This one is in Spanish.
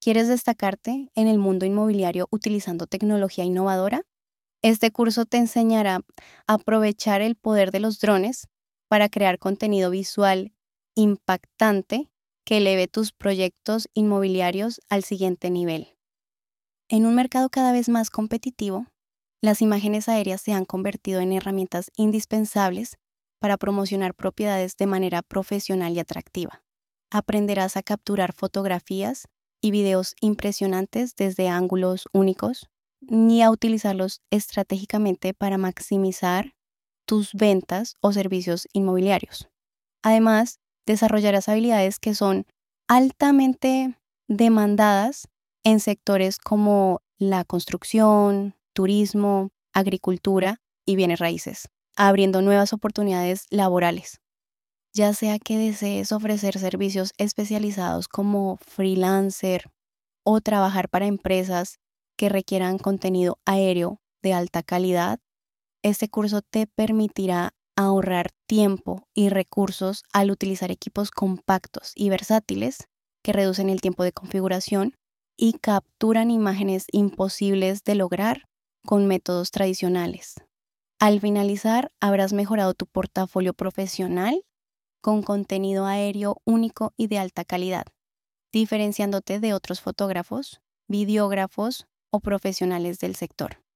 ¿Quieres destacarte en el mundo inmobiliario utilizando tecnología innovadora? Este curso te enseñará a aprovechar el poder de los drones para crear contenido visual impactante que eleve tus proyectos inmobiliarios al siguiente nivel. En un mercado cada vez más competitivo, las imágenes aéreas se han convertido en herramientas indispensables para promocionar propiedades de manera profesional y atractiva. Aprenderás a capturar fotografías y videos impresionantes desde ángulos únicos ni a utilizarlos estratégicamente para maximizar tus ventas o servicios inmobiliarios. Además, desarrollarás habilidades que son altamente demandadas en sectores como la construcción, turismo, agricultura y bienes raíces, abriendo nuevas oportunidades laborales. Ya sea que desees ofrecer servicios especializados como freelancer o trabajar para empresas que requieran contenido aéreo de alta calidad, este curso te permitirá ahorrar tiempo y recursos al utilizar equipos compactos y versátiles que reducen el tiempo de configuración y capturan imágenes imposibles de lograr con métodos tradicionales. Al finalizar, habrás mejorado tu portafolio profesional con contenido aéreo único y de alta calidad, diferenciándote de otros fotógrafos, videógrafos o profesionales del sector.